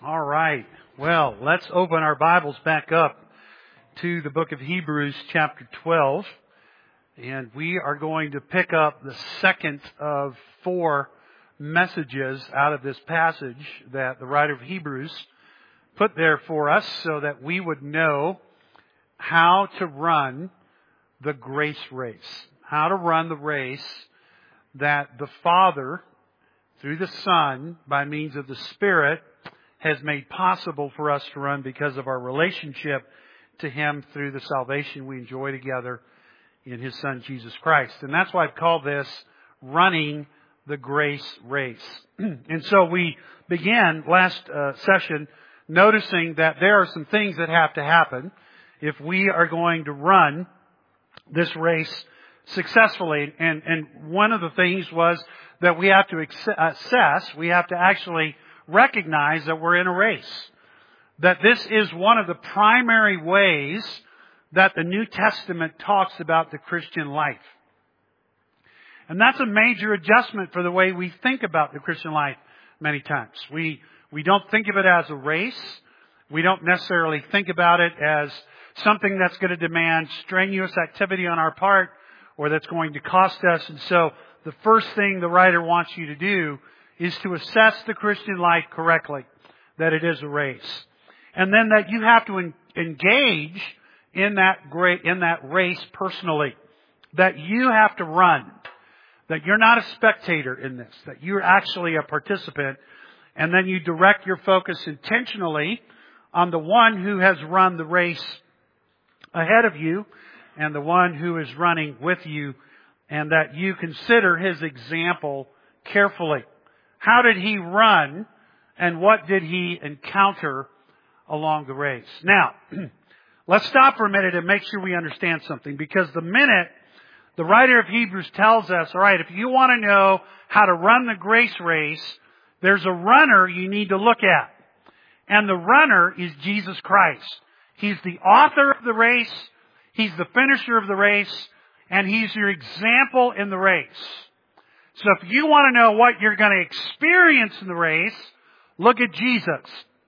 All right. Well, let's open our Bibles back up to the book of Hebrews chapter 12. And we are going to pick up the second of 4 messages out of this passage that the writer of Hebrews put there for us so that we would know how to run the grace race. How to run the race that the Father, through the Son, by means of the Spirit, has made possible for us to run because of our relationship to Him through the salvation we enjoy together in His Son, Jesus Christ. And that's why I've called this running the grace race. And so we began last session noticing that there are some things that have to happen if we are going to run this race successfully. And one of the things was that we have to assess, we have to actually recognize that we're in a race. That this is one of the primary ways that the New Testament talks about the Christian life. And that's a major adjustment for the way we think about the Christian life many times. We don't think of it as a race. We don't necessarily think about it as something that's going to demand strenuous activity on our part or that's going to cost us. And so the first thing the writer wants you to do is to assess the Christian life correctly, that it is a race. And then that you have to engage in that race personally. That you have to run. That you're not a spectator in this. That you're actually a participant. And then you direct your focus intentionally on the one who has run the race ahead of you and the one who is running with you, and that you consider his example carefully. How did he run, and what did he encounter along the race? Now, let's stop for a minute and make sure we understand something, because the minute the writer of Hebrews tells us, all right, if you want to know how to run the grace race, there's a runner you need to look at. And the runner is Jesus Christ. He's the author of the race, He's the finisher of the race, and He's your example in the race. So if you want to know what you're going to experience in the race, look at Jesus.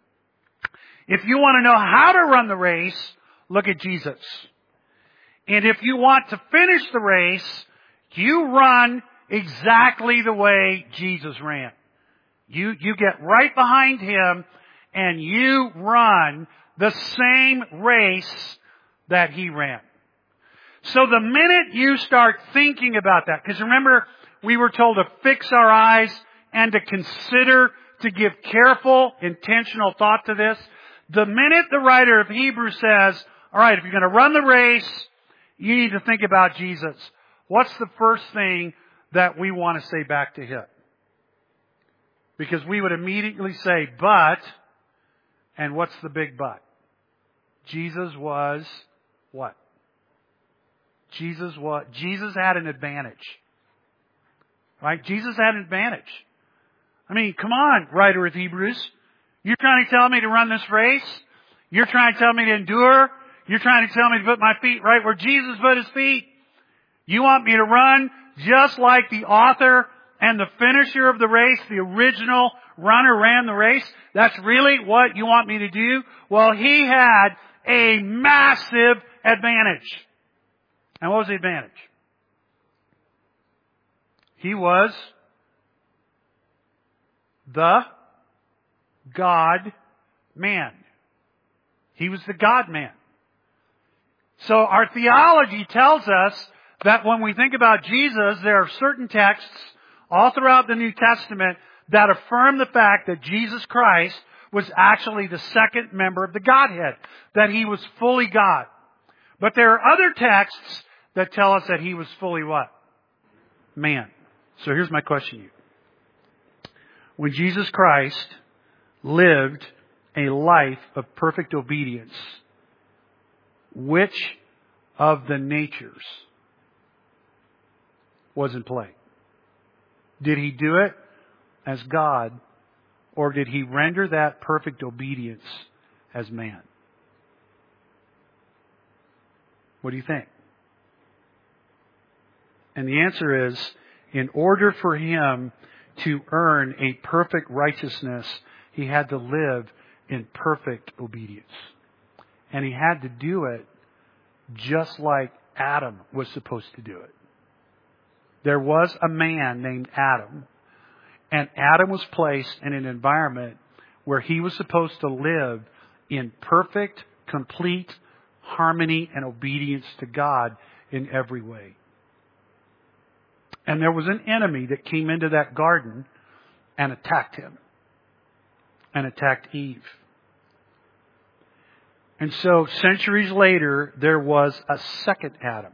If you want to know how to run the race, look at Jesus. And if you want to finish the race, you run exactly the way Jesus ran. You get right behind Him and you run the same race that He ran. So the minute you start thinking about that, because remember, we were told to fix our eyes and to consider, to give careful, intentional thought to this. The minute the writer of Hebrews says, all right, if you're going to run the race, you need to think about Jesus. What's the first thing that we want to say back to Him? Because we would immediately say, but, and what's the big but? Jesus was what? Jesus had an advantage. Right? Jesus had an advantage. I mean, come on, writer of Hebrews. You're trying to tell me to run this race? You're trying to tell me to endure? You're trying to tell me to put my feet right where Jesus put His feet? You want me to run just like the author and the finisher of the race, the original runner ran the race? That's really what you want me to do? Well, He had a massive advantage. And what was the advantage? He was the God-man. He was the God-man. So our theology tells us that when we think about Jesus, there are certain texts all throughout the New Testament that affirm the fact that Jesus Christ was actually the second member of the Godhead, that He was fully God. But there are other texts that tell us that He was fully what? Man. So here's my question to you. When Jesus Christ lived a life of perfect obedience, which of the natures was in play? Did He do it as God, or did He render that perfect obedience as man? What do you think? And the answer is, in order for Him to earn a perfect righteousness, He had to live in perfect obedience. And he had to do it just like Adam was supposed to do it. There was a man named Adam, and Adam was placed in an environment where he was supposed to live in perfect, complete harmony and obedience to God in every way. And there was an enemy that came into that garden and attacked him, and attacked Eve. And so centuries later, there was a second Adam.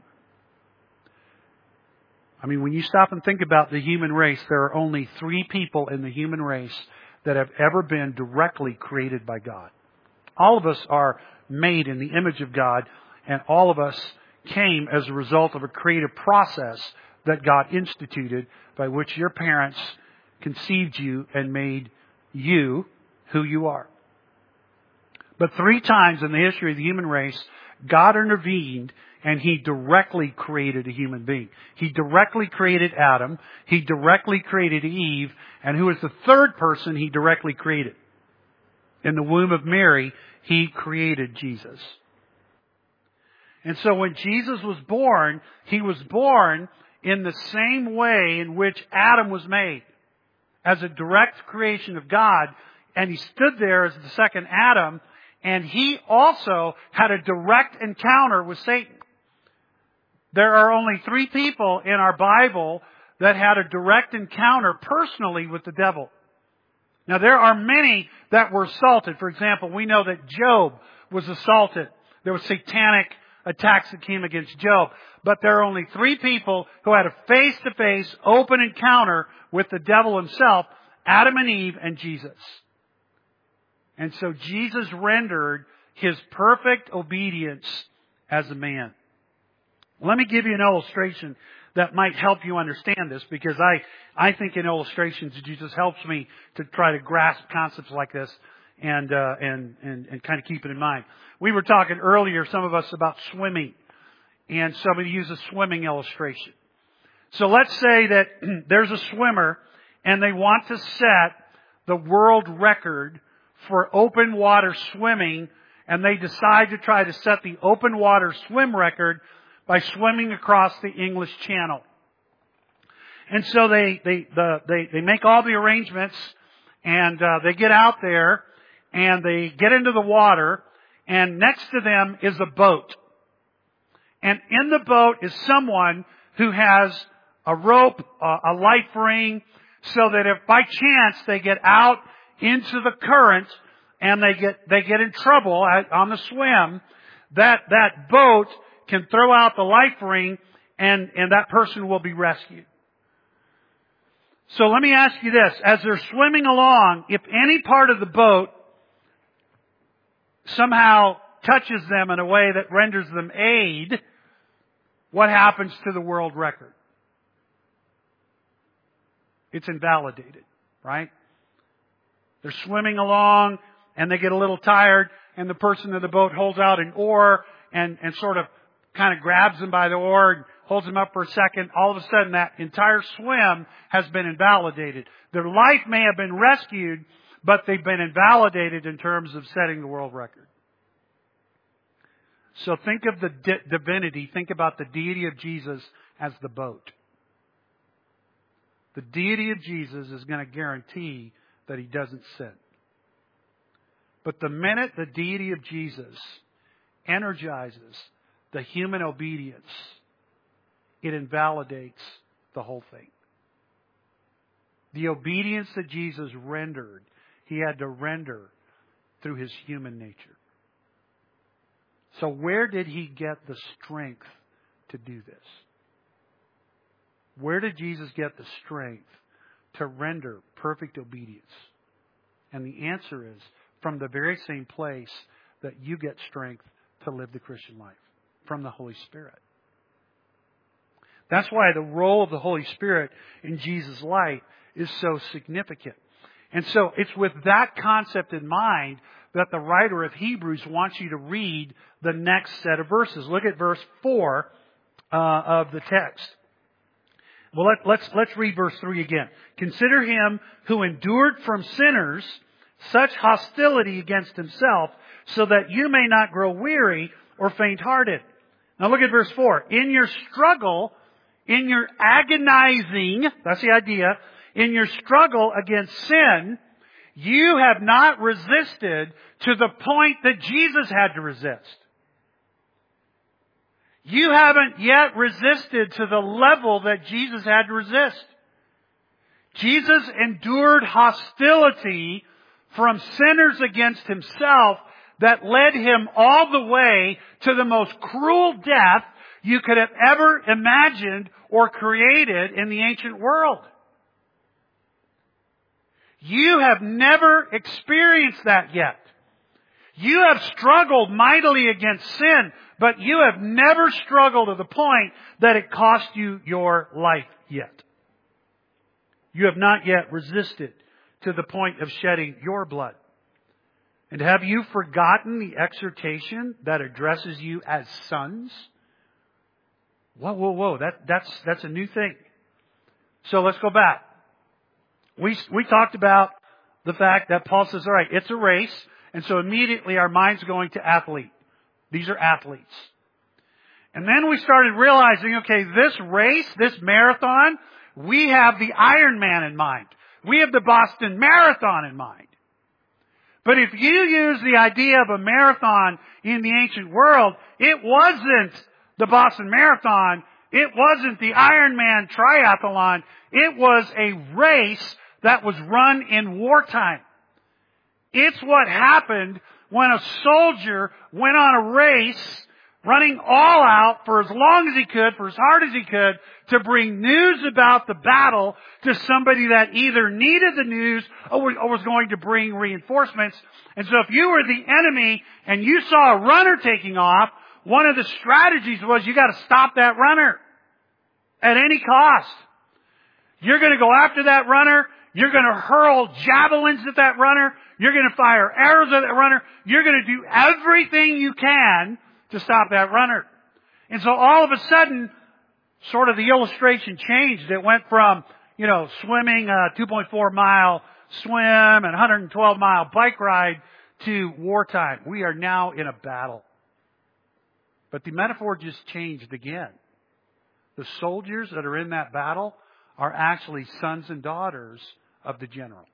I mean, when you stop and think about the human race, there are only 3 people in the human race that have ever been directly created by God. All of us are made in the image of God, and all of us came as a result of a creative process that God instituted by which your parents conceived you and made you who you are. But 3 times in the history of the human race, God intervened and He directly created a human being. He directly created Adam. He directly created Eve. And who is the third person He directly created? In the womb of Mary, He created Jesus. And so when Jesus was born, He was born in the same way in which Adam was made, as a direct creation of God. And He stood there as the second Adam, and He also had a direct encounter with Satan. There are only 3 people in our Bible that had a direct encounter personally with the devil. Now, there are many that were assaulted. For example, we know that Job was assaulted. There were satanic attacks that came against Job. But there are only 3 people who had a face-to-face, open encounter with the devil himself: Adam and Eve and Jesus. And so Jesus rendered His perfect obedience as a man. Let me give you an illustration that might help you understand this, because I think in illustrations Jesus helps me to try to grasp concepts like this and kind of keep it in mind. We were talking earlier, some of us, about swimming, and somebody used a swimming illustration. So let's say that there's a swimmer and they want to set the world record for open water swimming, and they decide to try to set the open water swim record by swimming across the English Channel. And so they make all the arrangements, and they get out there and they get into the water, and next to them is a boat. And in the boat is someone who has a rope, a life ring, so that if by chance they get out into the current and they get in trouble on the swim, that boat can throw out the life ring and that person will be rescued. So let me ask you this. As they're swimming along, if any part of the boat somehow touches them in a way that renders them aid, what happens to the world record? It's invalidated, right? They're swimming along and they get a little tired, and the person in the boat holds out an oar and sort of kind of grabs them by the oar and holds them up for a second. All of a sudden, that entire swim has been invalidated. Their life may have been rescued, but they've been invalidated in terms of setting the world record. So think of the divinity, think about the deity of Jesus as the boat. The deity of Jesus is going to guarantee that He doesn't sin. But the minute the deity of Jesus energizes the human obedience, it invalidates the whole thing. The obedience that Jesus rendered, He had to render through His human nature. So where did He get the strength to do this? Where did Jesus get the strength to render perfect obedience? And the answer is from the very same place that you get strength to live the Christian life, from the Holy Spirit. That's why the role of the Holy Spirit in Jesus' life is so significant. And so it's with that concept in mind that the writer of Hebrews wants you to read the next set of verses. Look at verse 4 of the text. Well, let's read verse 3 again. Consider Him who endured from sinners such hostility against himself, so that you may not grow weary or faint-hearted. Now look at verse 4. In your struggle, in your agonizing, that's the idea, in your struggle against sin, you have not resisted to the point that Jesus had to resist. You haven't yet resisted to the level that Jesus had to resist. Jesus endured hostility from sinners against himself that led him all the way to the most cruel death you could have ever imagined or created in the ancient world. You have never experienced that yet. You have struggled mightily against sin, but you have never struggled to the point that it cost you your life yet. You have not yet resisted to the point of shedding your blood. And have you forgotten the exhortation that addresses you as sons? Whoa. That's a new thing. So let's go back. We talked about the fact that Paul says, all right, it's a race. And so immediately our mind's going to athlete. These are athletes. And then we started realizing, okay, this race, this marathon, we have the Ironman in mind. We have the Boston Marathon in mind. But if you use the idea of a marathon in the ancient world, it wasn't the Boston Marathon. It wasn't the Ironman triathlon. It was a race that was run in wartime. It's what happened when a soldier went on a race, running all out for as long as he could, for as hard as he could, to bring news about the battle to somebody that either needed the news or was going to bring reinforcements. And so if you were the enemy and you saw a runner taking off, one of the strategies was you got to stop that runner at any cost. You're going to go after that runner. You're going to hurl javelins at that runner. You're going to fire arrows at that runner. You're going to do everything you can to stop that runner. And so all of a sudden, sort of the illustration changed. It went from, swimming a 2.4 mile swim and 112 mile bike ride to wartime. We are now in a battle. But the metaphor just changed again. The soldiers that are in that battle are actually sons and daughters of the general.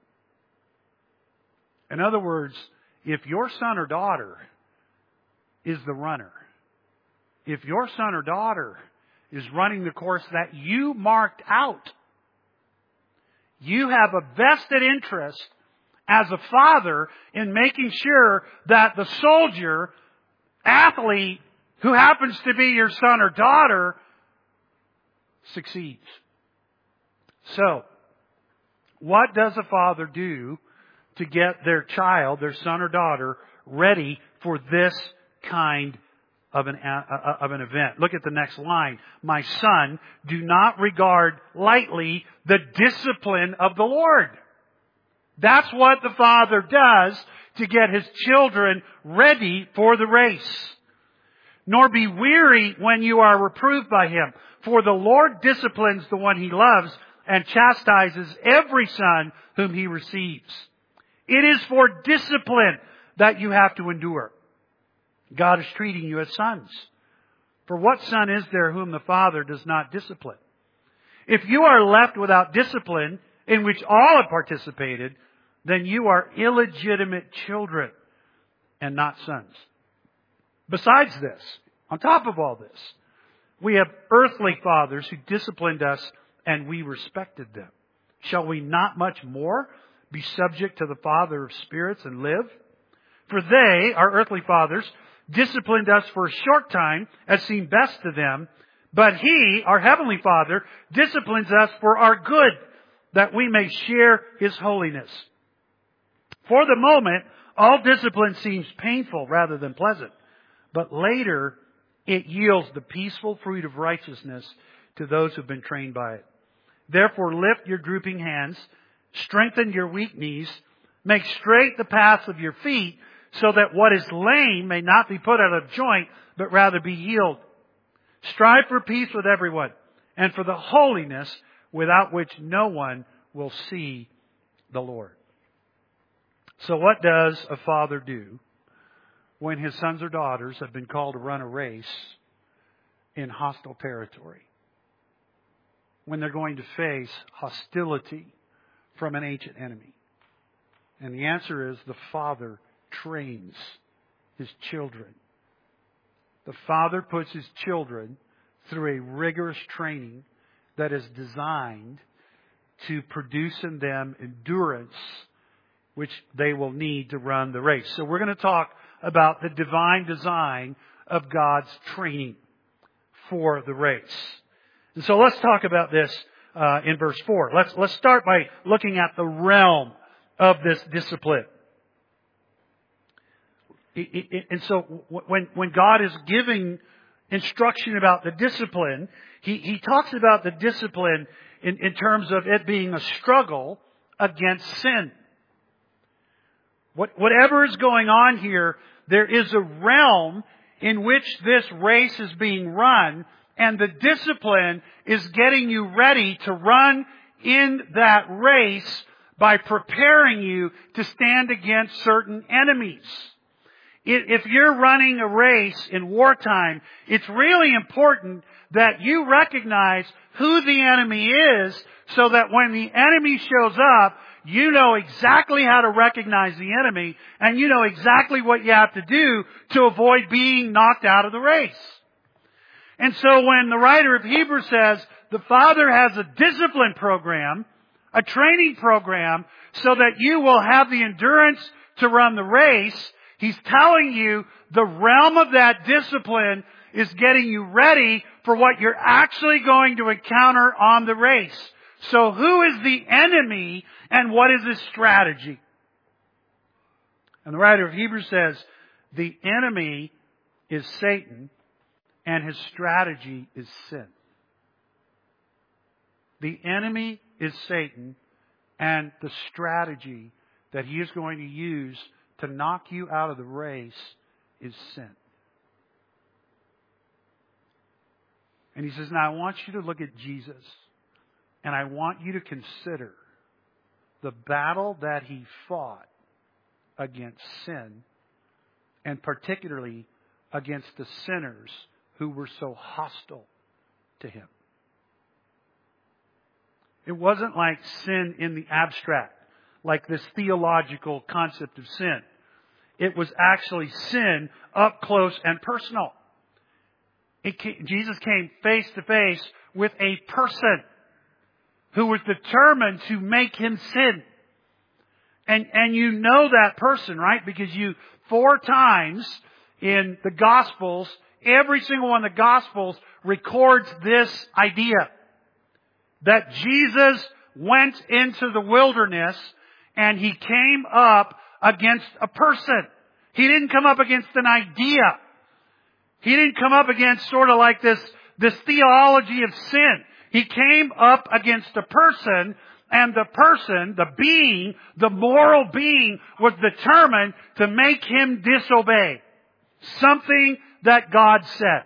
In other words, if your son or daughter is the runner, if your son or daughter is running the course that you marked out, you have a vested interest as a father in making sure that the soldier, athlete, who happens to be your son or daughter, succeeds. So, what does a father do to get their child, their son or daughter, ready for this kind of an event? Look at the next line. My son, do not regard lightly the discipline of the Lord. That's what the father does to get his children ready for the race. Nor be weary when you are reproved by him. For the Lord disciplines the one he loves and chastises every son whom he receives. It is for discipline that you have to endure. God is treating you as sons. For what son is there whom the Father does not discipline? If you are left without discipline, in which all have participated, then you are illegitimate children and not sons. Besides this, on top of all this, we have earthly fathers who disciplined us and we respected them. Shall we not much more be subject to the Father of spirits and live? For they, our earthly fathers, disciplined us for a short time as seemed best to them, but He, our heavenly Father, disciplines us for our good, that we may share His holiness. For the moment, all discipline seems painful rather than pleasant, but later it yields the peaceful fruit of righteousness to those who have been trained by it. Therefore lift your drooping hands, strengthen your weak knees, make straight the paths of your feet, so that what is lame may not be put out of joint, but rather be healed. Strive for peace with everyone, and for the holiness without which no one will see the Lord. So what does a father do when his sons or daughters have been called to run a race in hostile territory? When they're going to face hostility from an ancient enemy? And the answer is the father trains his children. The father puts his children through a rigorous training that is designed to produce in them endurance which they will need to run the race. So we're going to talk about the divine design of God's training for the race. And so let's talk about this in verse 4. Let's start by looking at the realm of this discipline. And so when God is giving instruction about the discipline, He talks about the discipline in terms of it being a struggle against sin. Whatever is going on here, there is a realm in which this race is being run, and the discipline is getting you ready to run in that race by preparing you to stand against certain enemies. If you're running a race in wartime, it's really important that you recognize who the enemy is so that when the enemy shows up, you know exactly how to recognize the enemy and you know exactly what you have to do to avoid being knocked out of the race. And so when the writer of Hebrews says the Father has a discipline program, a training program, so that you will have the endurance to run the race, He's telling you the realm of that discipline is getting you ready for what you're actually going to encounter on the race. So who is the enemy and what is his strategy? And the writer of Hebrews says the enemy is Satan and his strategy is sin. The enemy is Satan and the strategy that he is going to use to knock you out of the race is sin. And he says, now I want you to look at Jesus. And I want you to consider the battle that He fought against sin. And particularly against the sinners who were so hostile to Him. It wasn't like sin in the abstract, like this theological concept of sin. It was actually sin up close and personal. Jesus came face to face with a person who was determined to make him sin. And you know that person, right? Because 4 times in the Gospels, every single one of the Gospels records this idea. That Jesus went into the wilderness and He came up against a person. He didn't come up against an idea. He didn't come up against sort of like this theology of sin. He came up against a person, and the person, the being, the moral being, was determined to make him disobey something that God said.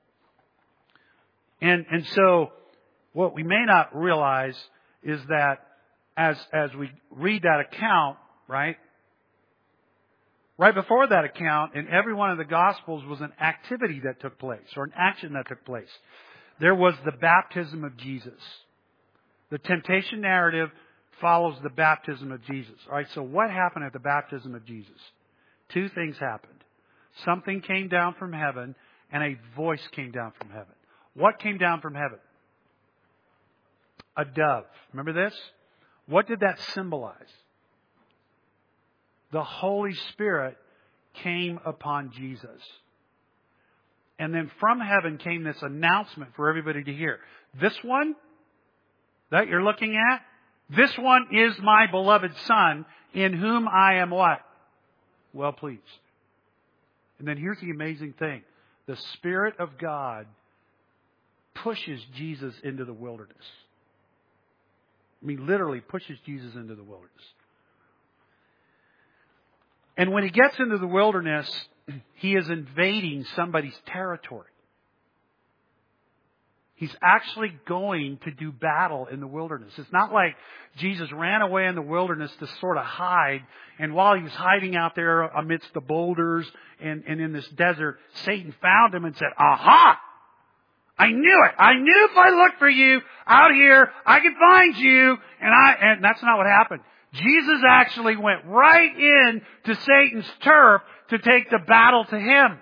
And so what we may not realize is that as we read that account, right before that account, in every one of the Gospels was an activity that took place, or an action that took place. There was the baptism of Jesus. The temptation narrative follows the baptism of Jesus. All right, so what happened at the baptism of Jesus? 2 things happened. Something came down from heaven, and a voice came down from heaven. What came down from heaven? A dove. Remember this? What did that symbolize? The Holy Spirit came upon Jesus. And then from heaven came this announcement for everybody to hear. This one that you're looking at, this one is my beloved Son, in whom I am what? Well pleased. And then here's the amazing thing. The Spirit of God pushes Jesus into the wilderness. I mean, literally pushes Jesus into the wilderness. And when He gets into the wilderness, He is invading somebody's territory. He's actually going to do battle in the wilderness. It's not like Jesus ran away in the wilderness to sort of hide, and while he was hiding out there amidst the boulders and in this desert, Satan found him and said, aha! I knew it! I knew if I looked for you out here, I could find you, and that's not what happened. Jesus actually went right in to Satan's turf to take the battle to him.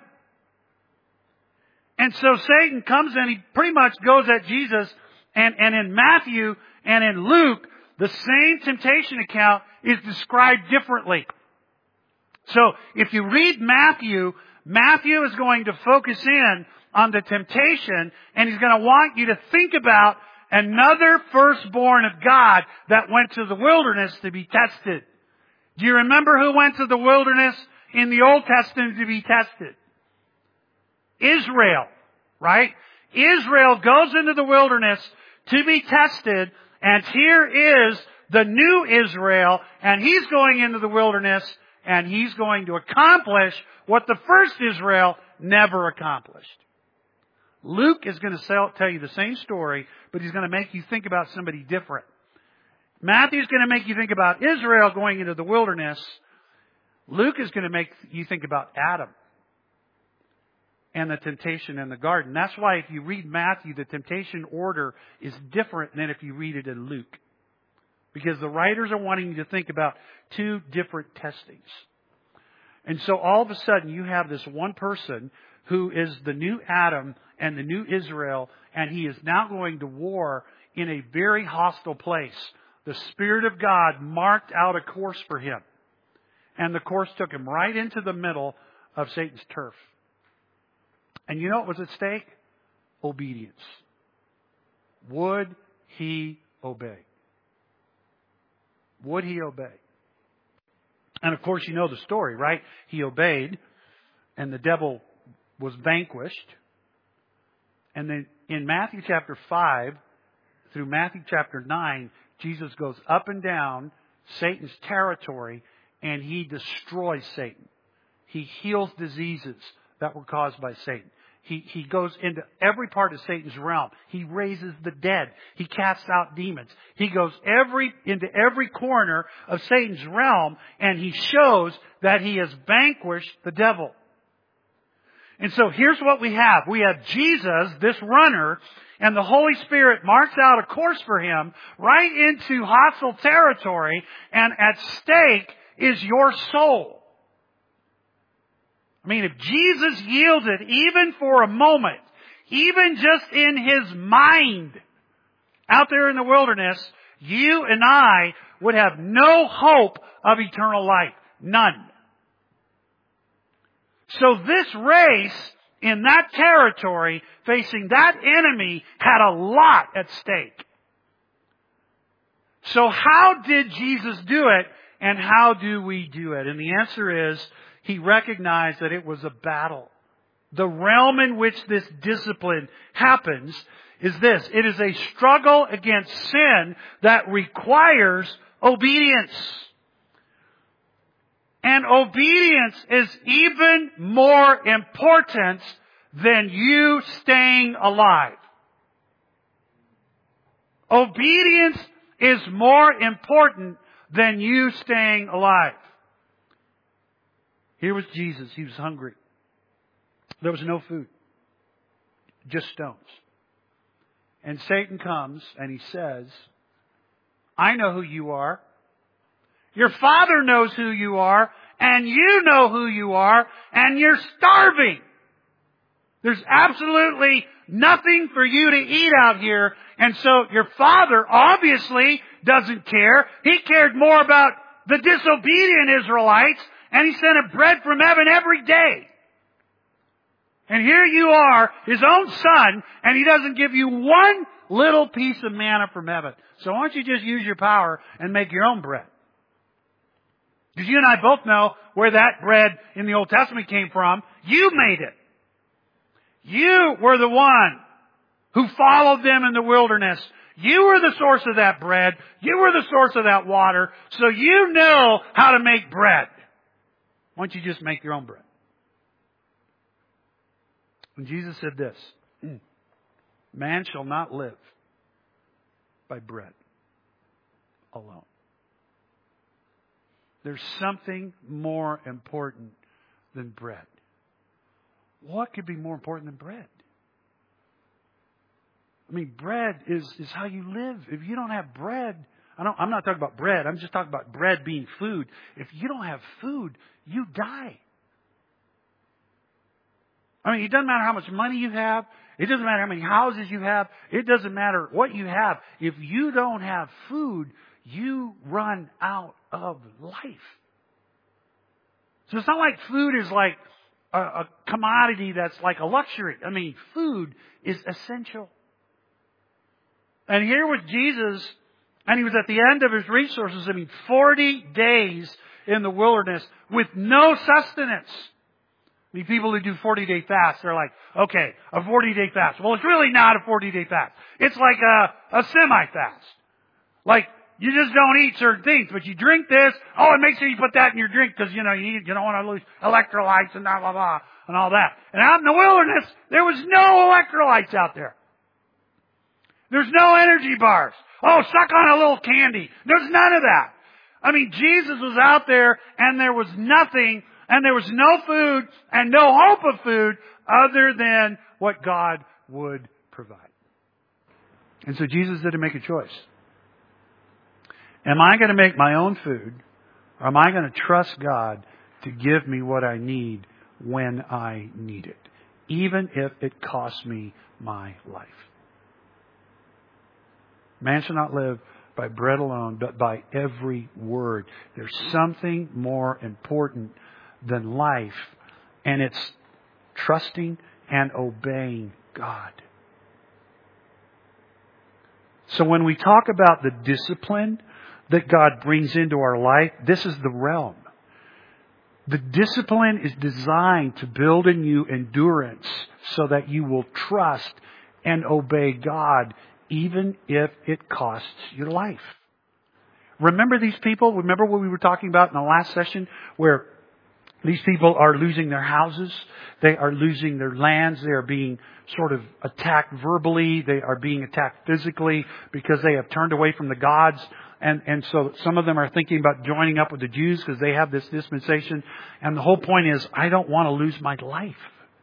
And so Satan comes in, he pretty much goes at Jesus, and in Matthew and in Luke, the same temptation account is described differently. So if you read Matthew, Matthew is going to focus in on the temptation, and he's going to want you to think about another firstborn of God that went to the wilderness to be tested. Do you remember who went to the wilderness in the Old Testament to be tested? Israel, right? Israel goes into the wilderness to be tested, and here is the new Israel, and he's going into the wilderness, and he's going to accomplish what the first Israel never accomplished. Luke is going to tell you the same story, but he's going to make you think about somebody different. Matthew's going to make you think about Israel going into the wilderness. Luke is going to make you think about Adam and the temptation in the garden. That's why if you read Matthew, the temptation order is different than if you read it in Luke. Because the writers are wanting you to think about two different testings. And so all of a sudden you have this one person who is the new Adam and the new Israel, and he is now going to war in a very hostile place. The Spirit of God marked out a course for him. And the course took him right into the middle of Satan's turf. And you know what was at stake? Obedience. Would he obey? Would he obey? And of course you know the story, right? He obeyed, and the devil was vanquished. And then in Matthew chapter 5 through Matthew chapter 9, Jesus goes up and down Satan's territory, and he destroys Satan. He heals diseases that were caused by Satan. He goes into every part of Satan's realm. He raises the dead. He casts out demons. He goes into every corner of Satan's realm, and he shows that he has vanquished the devil. And so here's what we have. We have Jesus, this runner, and the Holy Spirit marks out a course for him right into hostile territory, and at stake is your soul. I mean, if Jesus yielded even for a moment, even just in his mind out there in the wilderness, you and I would have no hope of eternal life. None. So this race in that territory, facing that enemy, had a lot at stake. So how did Jesus do it, and how do we do it? And the answer is, he recognized that it was a battle. The realm in which this discipline happens is this. It is a struggle against sin that requires obedience. And obedience is even more important than you staying alive. Obedience is more important than you staying alive. Here was Jesus. He was hungry. There was no food. Just stones. And Satan comes and he says, I know who you are. Your father knows who you are. And you know who you are. And you're starving. There's absolutely nothing for you to eat out here. And so your father obviously doesn't care. He cared more about the disobedient Israelites. And he sent a bread from heaven every day. And here you are, his own son, and he doesn't give you one little piece of manna from heaven. So why don't you just use your power and make your own bread? Because you and I both know where that bread in the Old Testament came from. You made it. You were the one who followed them in the wilderness. You were the source of that bread. You were the source of that water. So you know how to make bread. Why don't you just make your own bread? And Jesus said this, Man shall not live by bread alone. There's something more important than bread. What could be more important than bread? I mean, bread is how you live. If you don't have bread, I'm not talking about bread. I'm just talking about bread being food. If you don't have food, you die. I mean, it doesn't matter how much money you have. It doesn't matter how many houses you have. It doesn't matter what you have. If you don't have food, you run out of life. So it's not like food is like a commodity that's like a luxury. I mean, food is essential. And here was Jesus, and he was at the end of his resources. 40 days in the wilderness with no sustenance. I mean, people who do 40-day fasts, they're like, okay, a 40-day fast. Well, it's really not a 40-day fast. It's like a semi-fast. Like, you just don't eat certain things, but you drink this. Oh, and make sure you put that in your drink because, you don't want to lose electrolytes and blah, blah, blah, and all that. And out in the wilderness, there was no electrolytes out there. There's no energy bars. Oh, suck on a little candy. There's none of that. I mean, Jesus was out there and there was nothing and there was no food and no hope of food other than what God would provide. And so Jesus had to make a choice. Am I going to make my own food, or am I going to trust God to give me what I need when I need it, even if it costs me my life? Man shall not live by bread alone, but by every word. There's something more important than life, and it's trusting and obeying God. So when we talk about the discipline that God brings into our life, this is the realm. The discipline is designed to build in you endurance so that you will trust and obey God even if it costs your life. Remember these people? Remember what we were talking about in the last session where these people are losing their houses. They are losing their lands. They are being sort of attacked verbally. They are being attacked physically because they have turned away from the gods. And so some of them are thinking about joining up with the Jews because they have this dispensation. And the whole point is, I don't want to lose my life.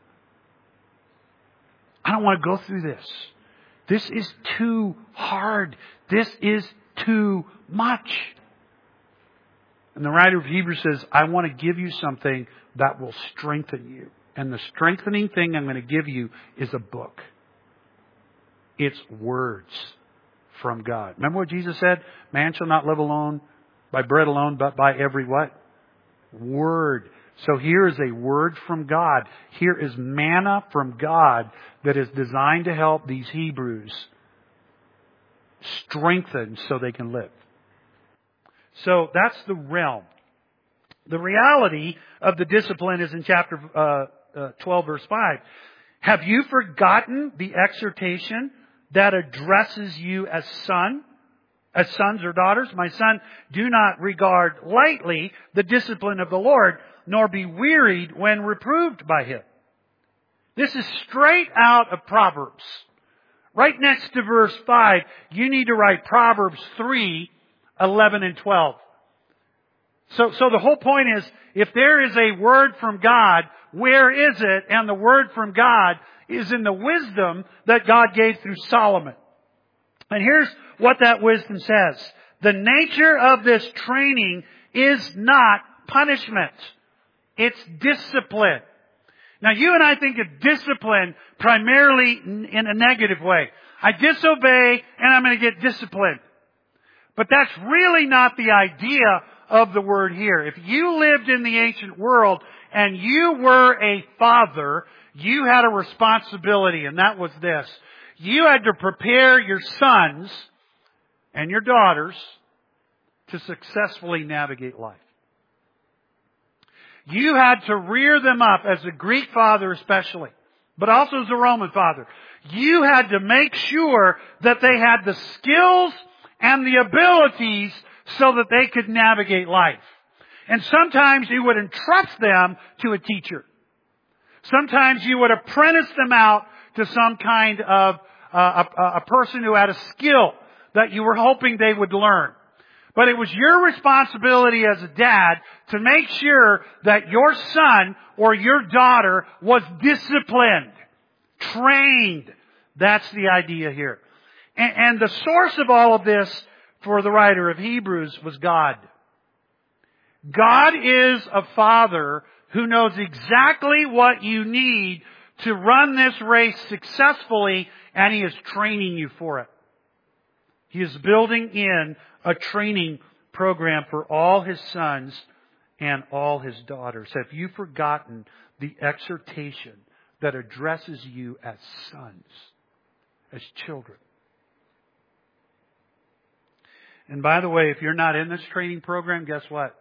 I don't want to go through this. This is too hard. This is too much. And the writer of Hebrews says, I want to give you something that will strengthen you. And the strengthening thing I'm going to give you is a book. It's words from God. Remember what Jesus said? Man shall not live alone by bread alone, but by every what? Word. So here is a word from God. Here is manna from God that is designed to help these Hebrews strengthen so they can live. So that's the realm. The reality of the discipline is in chapter 12, verse 5. Have you forgotten the exhortation that addresses you as sons or daughters? My son, do not regard lightly the discipline of the Lord, nor be wearied when reproved by Him. This is straight out of Proverbs. Right next to verse 5, you need to write Proverbs 3, 11 and 12. So the whole point is, if there is a word from God, where is it? And the word from God is in the wisdom that God gave through Solomon. And here's what that wisdom says. The nature of this training is not punishment. It's discipline. Now you and I think of discipline primarily in a negative way. I disobey and I'm going to get disciplined. But that's really not the idea of the word here. If you lived in the ancient world and you were a father, you had a responsibility, and that was this. You had to prepare your sons and your daughters to successfully navigate life. You had to rear them up as a Greek father especially, but also as a Roman father. You had to make sure that they had the skills and the abilities so that they could navigate life. And sometimes you would entrust them to a teacher. Sometimes you would apprentice them out to some kind of a person who had a skill that you were hoping they would learn. But it was your responsibility as a dad to make sure that your son or your daughter was disciplined, trained. That's the idea here. And the source of all of this for the writer of Hebrews was God. God is a father who knows exactly what you need to run this race successfully, and He is training you for it. He is building in a training program for all His sons and all His daughters. Have you forgotten the exhortation that addresses you as sons, as children? And by the way, if you're not in this training program, guess what?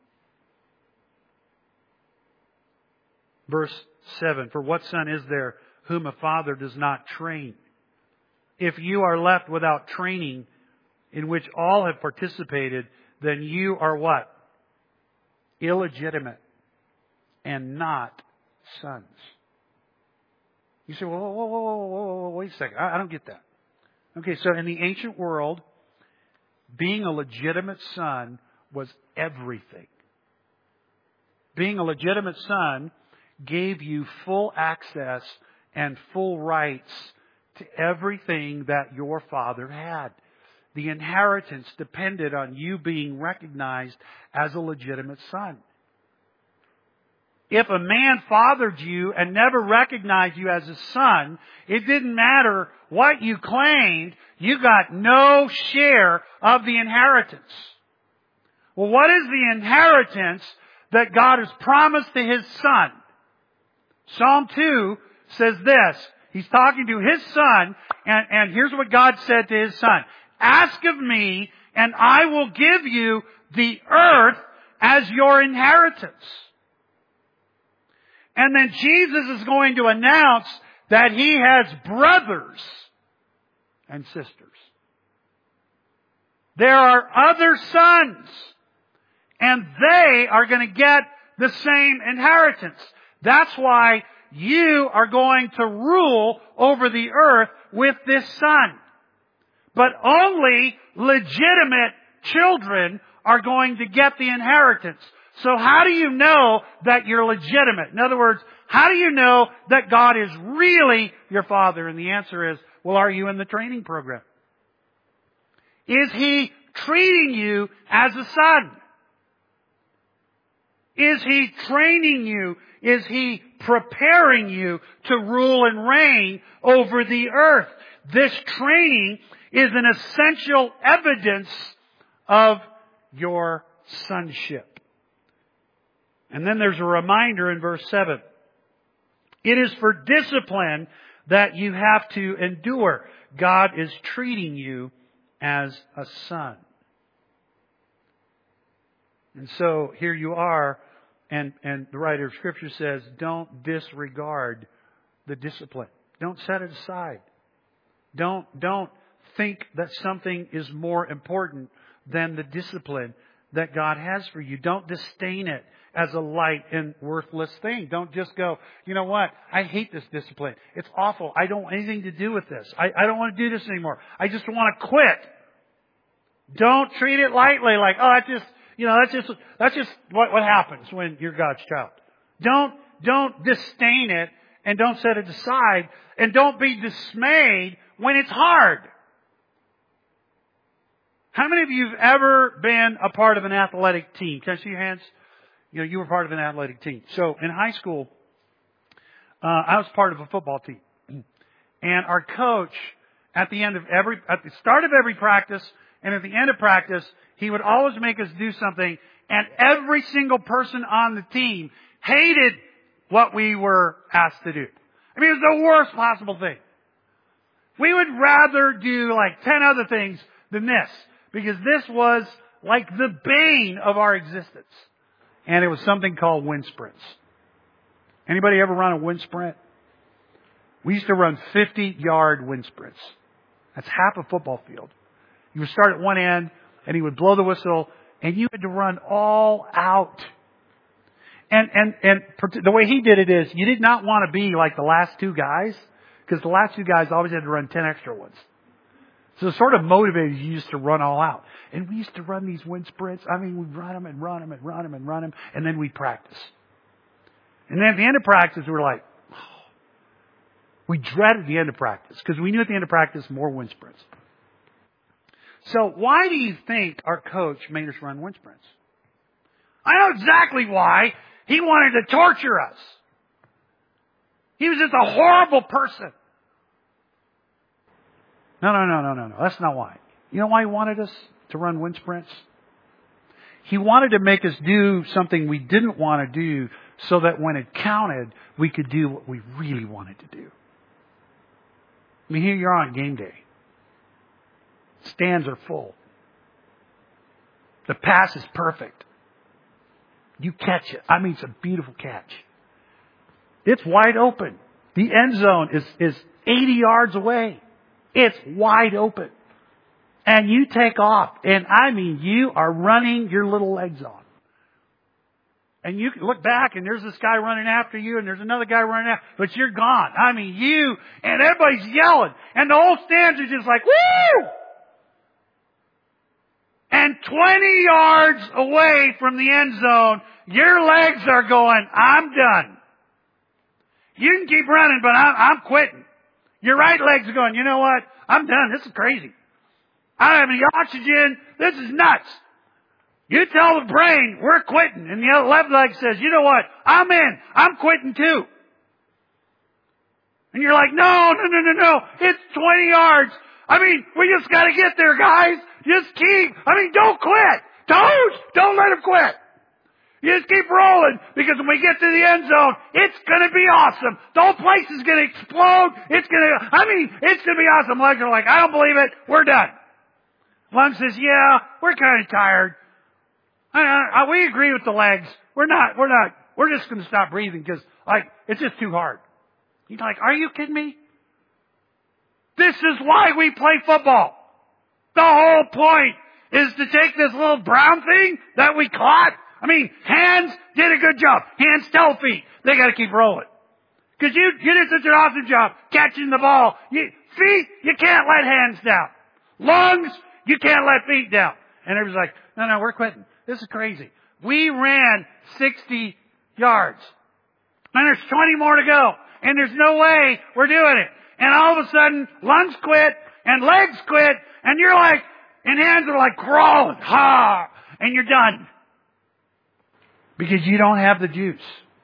Verse 7, for what son is there whom a father does not train? If you are left without training in which all have participated, then you are what? Illegitimate and not sons. You say, whoa, wait a second. I don't get that. Okay, so in the ancient world, being a legitimate son was everything. Being a legitimate son gave you full access and full rights to everything that your father had. The inheritance depended on you being recognized as a legitimate son. If a man fathered you and never recognized you as a son, it didn't matter what you claimed, you got no share of the inheritance. Well, what is the inheritance that God has promised to His son? Psalm 2 says this. He's talking to his son, and here's what God said to his son. Ask of me, and I will give you the earth as your inheritance. And then Jesus is going to announce that He has brothers and sisters. There are other sons, and they are going to get the same inheritance. That's why you are going to rule over the earth with this son. But only legitimate children are going to get the inheritance. So how do you know that you're legitimate? In other words, how do you know that God is really your father? And the answer is, well, are you in the training program? Is He treating you as a son? Is He training you? Is He preparing you to rule and reign over the earth? This training is an essential evidence of your sonship. And then there's a reminder in verse 7. It is for discipline that you have to endure. God is treating you as a son. And so here you are, and the writer of Scripture says, don't disregard the discipline. Don't set it aside. Don't think that something is more important than the discipline that God has for you. Don't disdain it as a light and worthless thing. Don't just go, you know what? I hate this discipline. It's awful. I don't want anything to do with this. I don't want to do this anymore. I just want to quit. Don't treat it lightly like, oh, that's just what happens when you're God's child. Don't disdain it and don't set it aside, and don't be dismayed when it's hard. How many of you have ever been a part of an athletic team? Can I see your hands? You were part of an athletic team. So in high school, I was part of a football team. And our coach, at the start of every practice and at the end of practice, he would always make us do something, and every single person on the team hated what we were asked to do. I mean, it was the worst possible thing. We would rather do like 10 other things than this, because this was like the bane of our existence. And it was something called wind sprints. Anybody ever run a wind sprint? We used to run 50-yard wind sprints. That's half a football field. You would start at one end, and he would blow the whistle, and you had to run all out. And the way he did it is, you did not want to be like the last two guys, because the last two guys always had to run 10 extra ones. So it sort of motivated you just to run all out. And we used to run these wind sprints. I mean, we'd run them and run them and run them and run them, and then we'd practice. And then at the end of practice, we were like, oh. We dreaded the end of practice because we knew at the end of practice more wind sprints. So why do you think our coach made us run wind sprints? I know exactly why. He wanted to torture us. He was just a horrible person. No. That's not why. You know why he wanted us to run wind sprints? He wanted to make us do something we didn't want to do so that when it counted, we could do what we really wanted to do. I mean, here you're on game day. Stands are full. The pass is perfect. You catch it. I mean, it's a beautiful catch. It's wide open. The end zone is 80 yards away. It's wide open. And you take off. And I mean, you are running your little legs on. And you can look back and there's this guy running after you and there's another guy running after, but you're gone. I mean, you and everybody's yelling. And the whole stands are just like, woo! And 20 yards away from the end zone, your legs are going, I'm done. You can keep running, but I'm quitting. Your right leg's are going, you know what? I'm done. This is crazy. I don't have any oxygen. This is nuts. You tell the brain, we're quitting. And the left leg says, you know what? I'm in. I'm quitting too. And you're like, no. It's 20 yards. I mean, we just got to get there, guys. Just keep. I mean, don't quit. Don't let him quit. You just keep rolling, because when we get to the end zone, it's going to be awesome. The whole place is going to explode. It's going to be awesome. Legs are like, I don't believe it. We're done. Lung says, yeah, we're kind of tired. We agree with the legs. We're just going to stop breathing because, it's just too hard. He's like, are you kidding me? This is why we play football. The whole point is to take this little brown thing that we caught. I mean, hands did a good job. Hands tell feet. They got to keep rolling. Because you did such an awesome job catching the ball. Feet, you can't let hands down. Lungs, you can't let feet down. And everybody's like, no, we're quitting. This is crazy. We ran 60 yards. And there's 20 more to go. And there's no way we're doing it. And all of a sudden, lungs quit and legs quit. And you're like, and hands are like crawling. Ha! And you're done. Because you don't have the juice.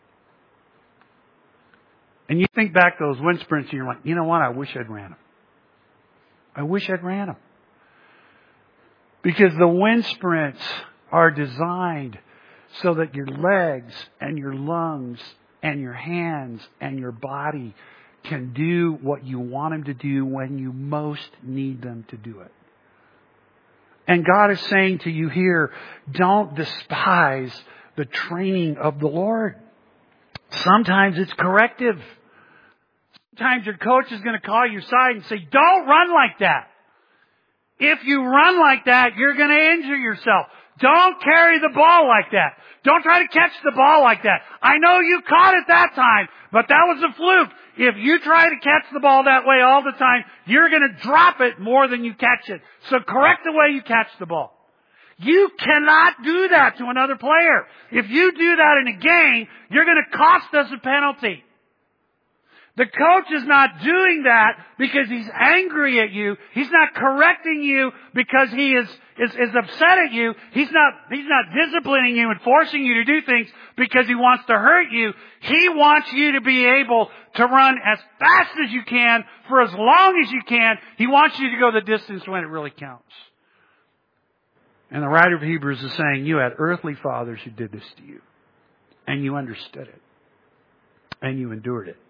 And you think back to those wind sprints and you're like, you know what? I wish I'd ran them. I wish I'd ran them. Because the wind sprints are designed so that your legs and your lungs and your hands and your body can do what you want them to do when you most need them to do it. And God is saying to you here, don't despise the training of the Lord. Sometimes it's corrective. Sometimes your coach is going to call you aside and say, don't run like that. If you run like that, you're going to injure yourself. Don't carry the ball like that. Don't try to catch the ball like that. I know you caught it that time, but that was a fluke. If you try to catch the ball that way all the time, you're going to drop it more than you catch it. So correct the way you catch the ball. You cannot do that to another player. If you do that in a game, you're going to cost us a penalty. The coach is not doing that because he's angry at you. He's not correcting you because he is upset at you. He's not disciplining you and forcing you to do things because he wants to hurt you. He wants you to be able to run as fast as you can for as long as you can. He wants you to go the distance when it really counts. And the writer of Hebrews is saying, you had earthly fathers who did this to you. And you understood it. And you endured it.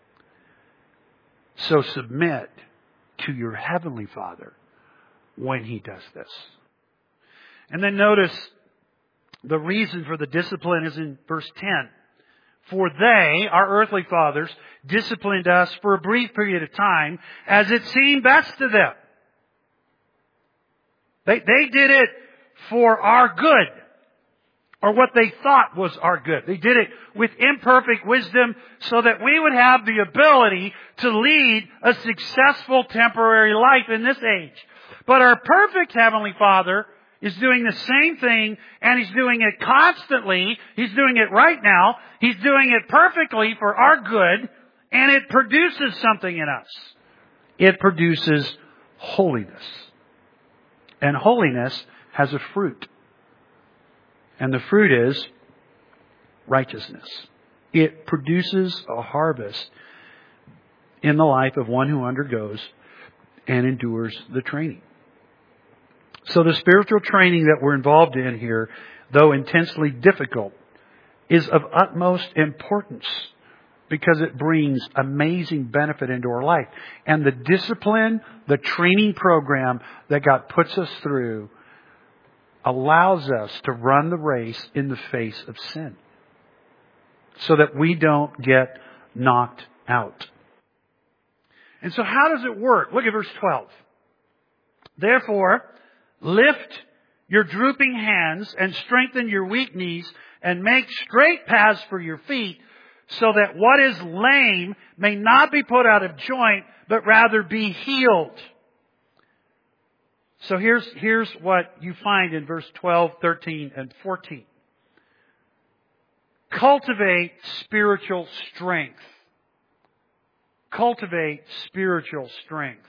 So submit to your heavenly Father when He does this. And then notice the reason for the discipline is in verse 10. For they, our earthly fathers, disciplined us for a brief period of time as it seemed best to them. They did it for our good. or what they thought was our good. They did it with imperfect wisdom so that we would have the ability to lead a successful temporary life in this age. But our perfect Heavenly Father is doing the same thing, and He's doing it constantly. He's doing it right now. He's doing it perfectly for our good, and it produces something in us. It produces holiness. And holiness has a fruit. And the fruit is righteousness. It produces a harvest in the life of one who undergoes and endures the training. So the spiritual training that we're involved in here, though intensely difficult, is of utmost importance because it brings amazing benefit into our life. And the discipline, the training program that God puts us through allows us to run the race in the face of sin so that we don't get knocked out. And so how does it work? Look at verse 12. Therefore, lift your drooping hands and strengthen your weak knees and make straight paths for your feet so that what is lame may not be put out of joint, but rather be healed. So here's what you find in verse 12, 13, and 14. Cultivate spiritual strength. Cultivate spiritual strength.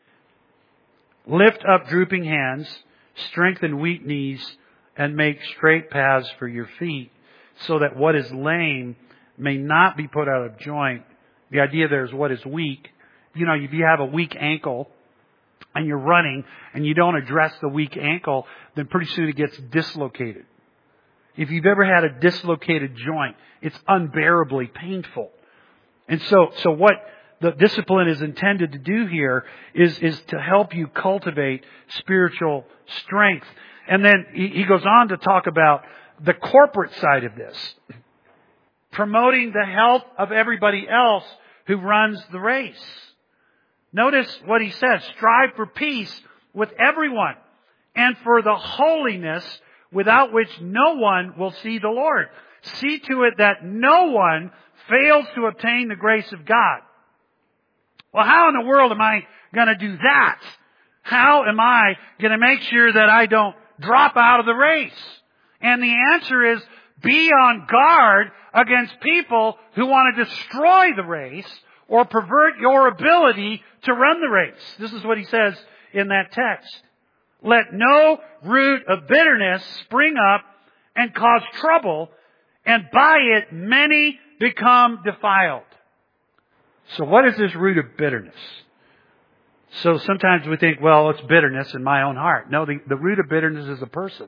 Lift up drooping hands, strengthen weak knees, and make straight paths for your feet, so that what is lame may not be put out of joint. The idea there is what is weak. You know, if you have a weak ankle and you're running and you don't address the weak ankle, then pretty soon it gets dislocated. If you've ever had a dislocated joint, it's unbearably painful. And so what the discipline is intended to do here is to help you cultivate spiritual strength. And then he goes on to talk about the corporate side of this. Promoting the health of everybody else who runs the race. Notice what he says. Strive for peace with everyone and for the holiness without which no one will see the Lord. See to it that no one fails to obtain the grace of God. Well, how in the world am I going to do that? How am I going to make sure that I don't drop out of the race? And the answer is be on guard against people who want to destroy the race or pervert your ability to run the race. This is what he says in that text. Let no root of bitterness spring up and cause trouble, and by it many become defiled. So what is this root of bitterness? So sometimes we think, well, it's bitterness in my own heart. No, the root of bitterness is a person.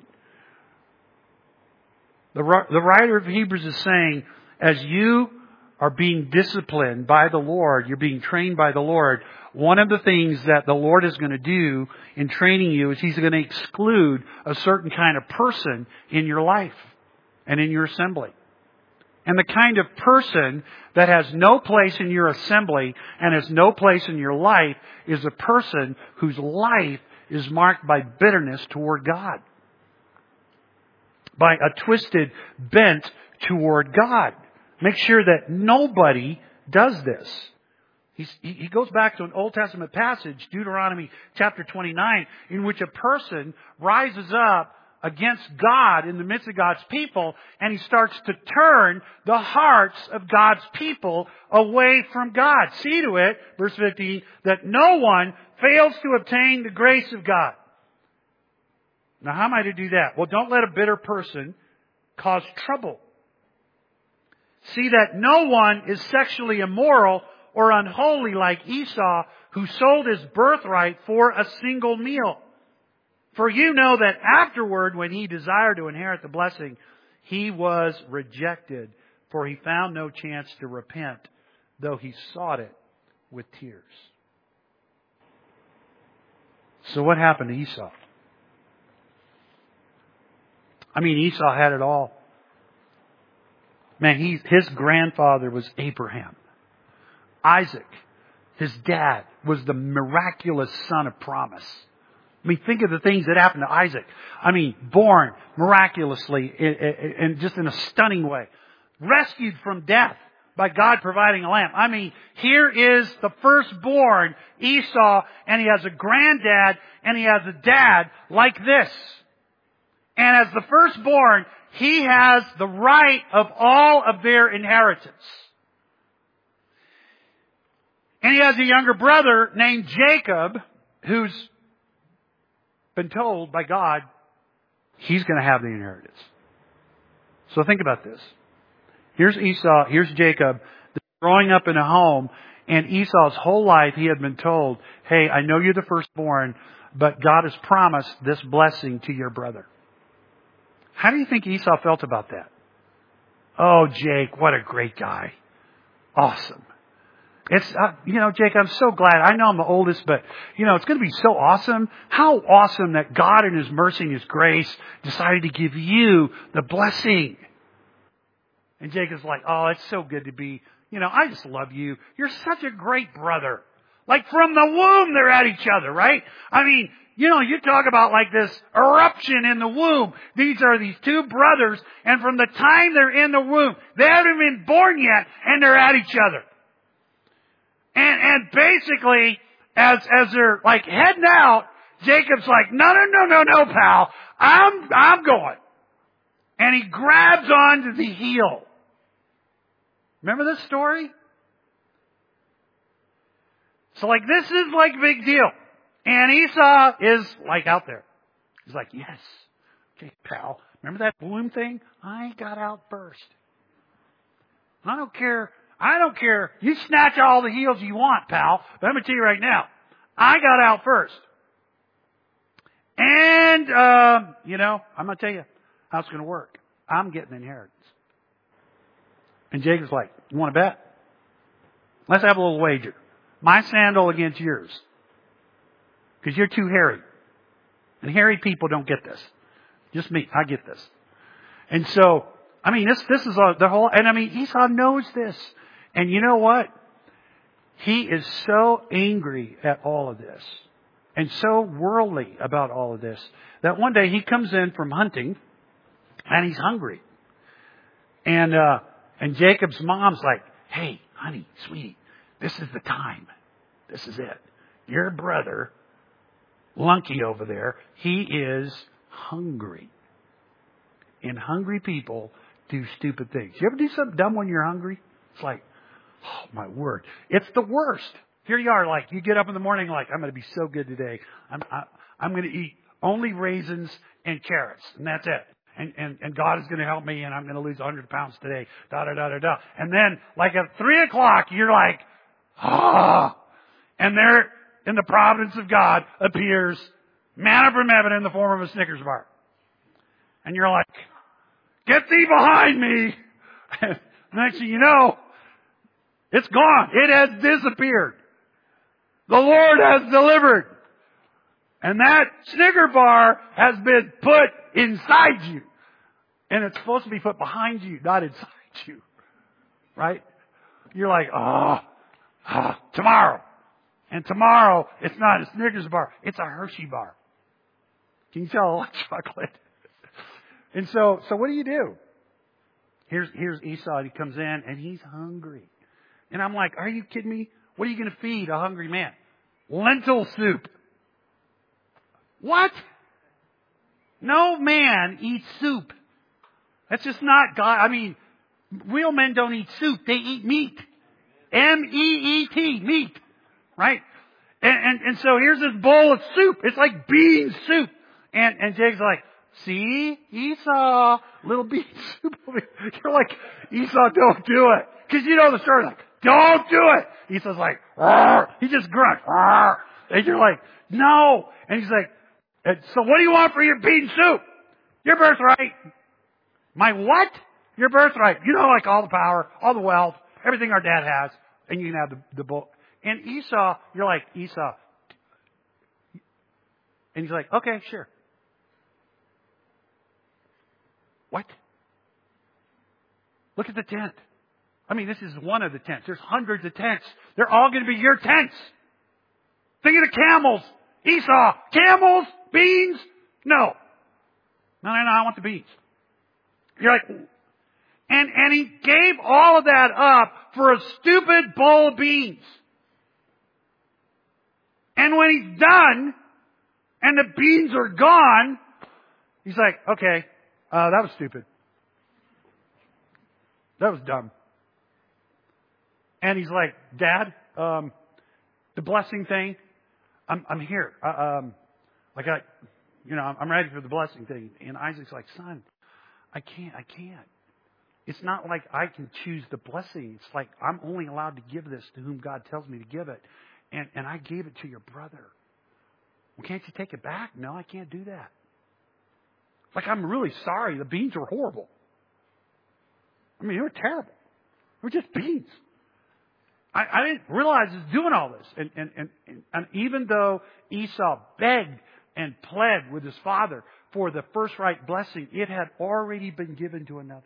The writer of Hebrews is saying, as you are being disciplined by the Lord, you're being trained by the Lord, one of the things that the Lord is going to do in training you is He's going to exclude a certain kind of person in your life and in your assembly. And the kind of person that has no place in your assembly and has no place in your life is a person whose life is marked by bitterness toward God. By a twisted bent toward God. Make sure that nobody does this. He goes back to an Old Testament passage, Deuteronomy chapter 29, in which a person rises up against God in the midst of God's people, and he starts to turn the hearts of God's people away from God. See to it, verse 15, that no one fails to obtain the grace of God. Now, how am I to do that? Well, don't let a bitter person cause trouble. See that no one is sexually immoral or unholy like Esau, who sold his birthright for a single meal. For you know that afterward, when he desired to inherit the blessing, he was rejected, for he found no chance to repent, though he sought it with tears. So what happened to Esau? I mean, Esau had it all. Man, his grandfather was Abraham. Isaac, his dad, was the miraculous son of promise. I mean, think of the things that happened to Isaac. I mean, born miraculously and just in a stunning way. Rescued from death by God providing a lamb. I mean, here is the firstborn, Esau, and he has a granddad and he has a dad like this. And as the firstborn, he has the right of all of their inheritance. And he has a younger brother named Jacob, who's been told by God he's going to have the inheritance. So think about this. Here's Esau, here's Jacob, growing up in a home, and Esau's whole life he had been told, hey, I know you're the firstborn, but God has promised this blessing to your brother. How do you think Esau felt about that? Oh, Jake, what a great guy. Awesome. It's, Jake, I'm so glad. I know I'm the oldest, but, it's going to be so awesome. How awesome that God in His mercy and His grace decided to give you the blessing. And Jacob's like, oh, it's so good to be, I just love you. You're such a great brother. Like from the womb, they're at each other, right? I mean, you talk about like this eruption in the womb. These are these two brothers, and from the time they're in the womb, they haven't been born yet, and they're at each other. And basically, as they're like heading out, Jacob's like, no, pal. I'm going. And he grabs onto the heel. Remember this story? So like this is like a big deal. And Esau is like out there. He's like, yes. Okay, pal. Remember that balloon thing? I got out first. I don't care. You snatch all the heels you want, pal. But I'm going to tell you right now, I got out first. And, I'm going to tell you how it's going to work. I'm getting the inheritance. And Jacob's like, you want to bet? Let's have a little wager. My sandal against yours. Because you're too hairy. And hairy people don't get this. Just me. I get this. And so, this is the whole, and Esau knows this. And you know what? He is so angry at all of this. And so worldly about all of this. That one day he comes in from hunting. And he's hungry. And Jacob's mom's like, hey, honey, sweetie, this is the time. This is it. Your brother, Lunky over there, he is hungry. And hungry people do stupid things. You ever do something dumb when you're hungry? It's like, oh my word. It's the worst. Here you are, like, you get up in the morning like, I'm going to be so good today. I'm going to eat only raisins and carrots. And that's it. And God is going to help me, and I'm going to lose 100 pounds today. And then, like at 3 o'clock, you're like, and there, in the providence of God, appears manna from heaven in the form of a Snickers bar. And you're like, get thee behind me. And next thing you know, it's gone. It has disappeared. The Lord has delivered. And that Snicker bar has been put inside you. And it's supposed to be put behind you, not inside you. Right? You're like, tomorrow. And tomorrow, it's not a Snickers bar. It's a Hershey bar. Can you tell I like chocolate? And so what do? Here's Esau. He comes in and he's hungry. And I'm like, are you kidding me? What are you going to feed a hungry man? Lentil soup. What? No man eats soup. That's just not God. Real men don't eat soup. They eat meat. M-E-E-T, meat. Right? And so here's this bowl of soup. It's like bean soup. And Jake's like, see, Esau, little bean soup. You're like, Esau, don't do it. Because you know the story, like, don't do it. Esau's like, Arr! He just grunts. Arr! And you're like, no. And he's like, so what do you want for your bean soup? Your birthright. My what? Your birthright. Like all the power, all the wealth, everything our dad has. And you can have the bowl. And Esau, you're like, Esau. And he's like, okay, sure. What? Look at the tent. This is one of the tents. There's hundreds of tents. They're all going to be your tents. Think of the camels Esau, camels, beans? No. No, I want the beans. You're like, and he gave all of that up for a stupid bowl of beans. And when he's done, and the beans are gone, he's like, okay, that was stupid. That was dumb. And he's like, Dad, the blessing thing, I'm here. I'm ready for the blessing thing. And Isaac's like, son, I can't. It's not like I can choose the blessing. It's like I'm only allowed to give this to whom God tells me to give it. And I gave it to your brother. Well, can't you take it back? No, I can't do that. Like, I'm really sorry. The beans were horrible. I mean, they were terrible. They were just beans. I didn't realize he was doing all this. And even though Esau begged and pled with his father for the birthright blessing, it had already been given to another.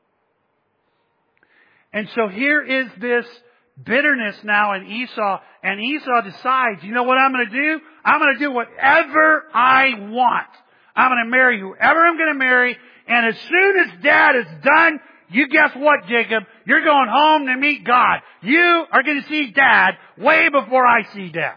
And so here is this bitterness now in Esau, and Esau decides, you know what I'm going to do? I'm going to do whatever I want. I'm going to marry whoever I'm going to marry, and as soon as Dad is done, you guess what, Jacob? You're going home to meet God. You are going to see Dad way before I see Dad.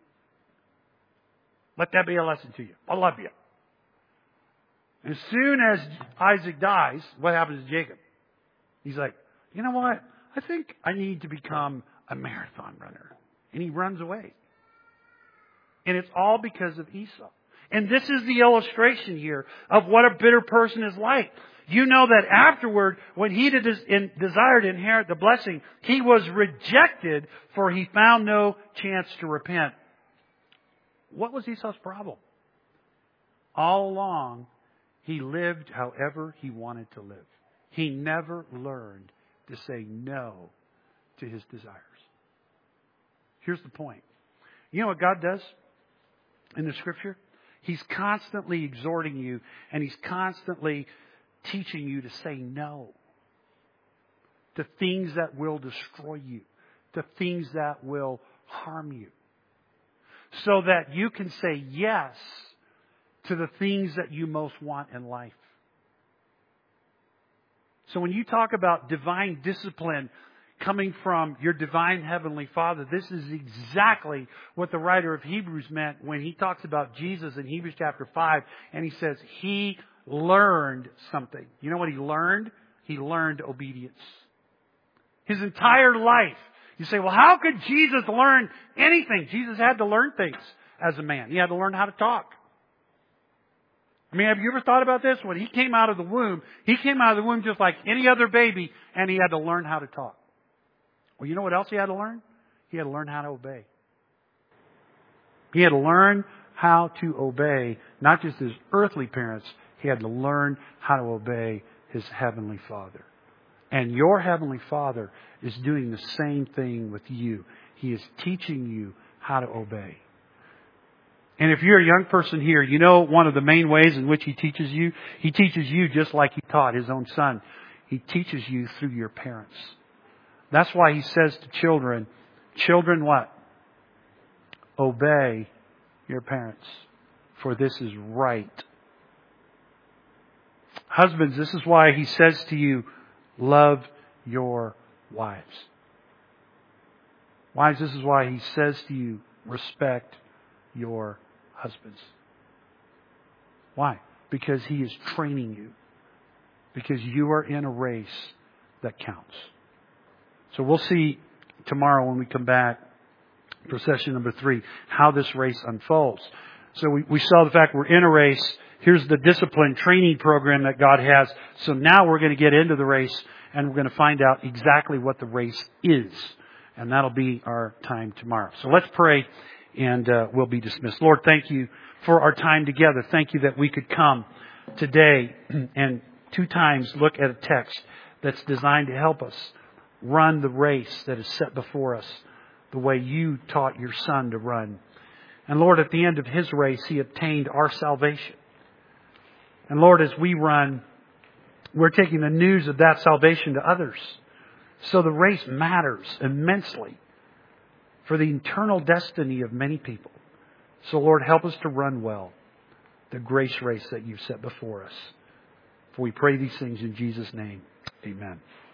Let that be a lesson to you. I love you. As soon as Isaac dies, what happens to Jacob? He's like, you know what? I think I need to become a marathon runner. And he runs away. And it's all because of Esau. And this is the illustration here of what a bitter person is like. You know that afterward, when he desired to inherit the blessing, he was rejected, for he found no chance to repent. What was Esau's problem? All along, he lived however he wanted to live. He never learned to say no to his desires. Here's the point. You know what God does in the Scripture? He's constantly exhorting you, and He's constantly teaching you to say no to things that will destroy you, to things that will harm you, so that you can say yes to the things that you most want in life. So when you talk about divine discipline coming from your divine Heavenly Father, this is exactly what the writer of Hebrews meant when he talks about Jesus in Hebrews chapter 5, and he says He learned something. You know what He learned? He learned obedience. His entire life. You say, well, how could Jesus learn anything? Jesus had to learn things as a man. He had to learn how to talk. I mean, have you ever thought about this? When He came out of the womb just like any other baby, and He had to learn how to talk. Well, you know what else He had to learn? He had to learn how to obey. He had to learn how to obey, not just His earthly parents. He had to learn how to obey His Heavenly Father. And your Heavenly Father is doing the same thing with you. He is teaching you how to obey. And if you're a young person here, you know one of the main ways in which He teaches you just like He taught His own Son. He teaches you through your parents. That's why He says to children what? Obey your parents, for this is right. Husbands, this is why He says to you, love your wives. Wives, this is why He says to you, respect your husbands. Why? Because He is training you. Because you are in a race that counts. So we'll see tomorrow when we come back for session number 3, how this race unfolds. So we saw the fact we're in a race. Here's the discipline training program that God has. So now we're going to get into the race, and we're going to find out exactly what the race is. And that'll be our time tomorrow. So let's pray, and we'll be dismissed. Lord, thank You for our time together. Thank You that we could come today and 2 times look at a text that's designed to help us run the race that is set before us the way You taught Your Son to run. And Lord, at the end of His race, He obtained our salvation. And Lord, as we run, we're taking the news of that salvation to others. So the race matters immensely for the eternal destiny of many people. So, Lord, help us to run well the grace race that you've set before us. For we pray these things in Jesus' name. Amen.